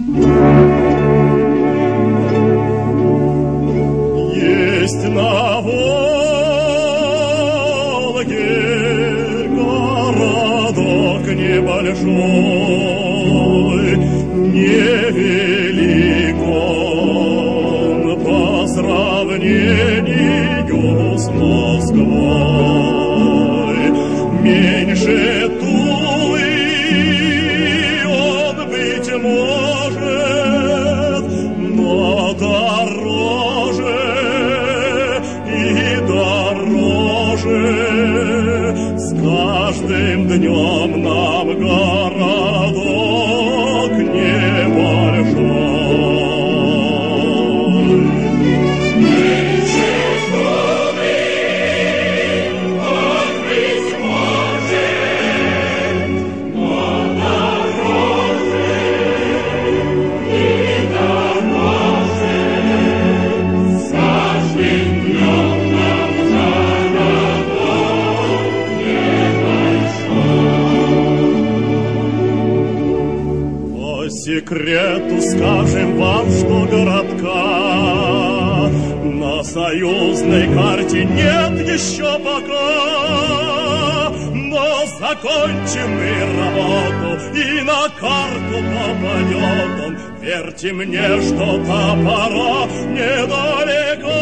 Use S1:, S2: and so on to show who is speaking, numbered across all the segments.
S1: Есть на Волге городок небольшой, невелик он по сравнению с Москвой. Меньше Тулы он быть может, но дороже и дороже. С каждым днем нам городок небольшой. Секрету скажем вам, что городка на союзной карте нет еще пока. Но закончим мы работу, и на карту попадет он. Верьте мне, что-то пора недалеко.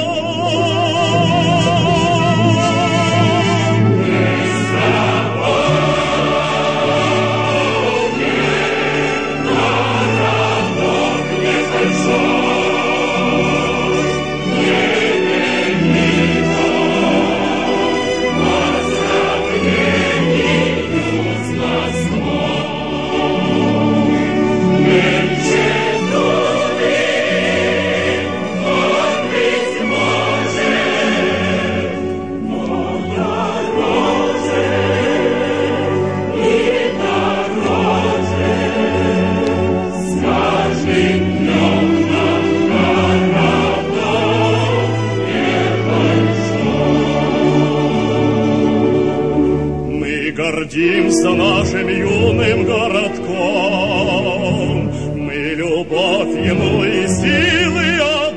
S1: Гордимся нашим юным городком, мы любовь ему и силы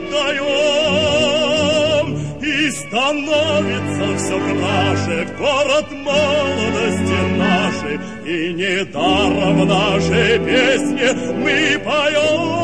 S1: отдаем, и становится все краше город молодости нашей, и недаром в нашей песне мы поем.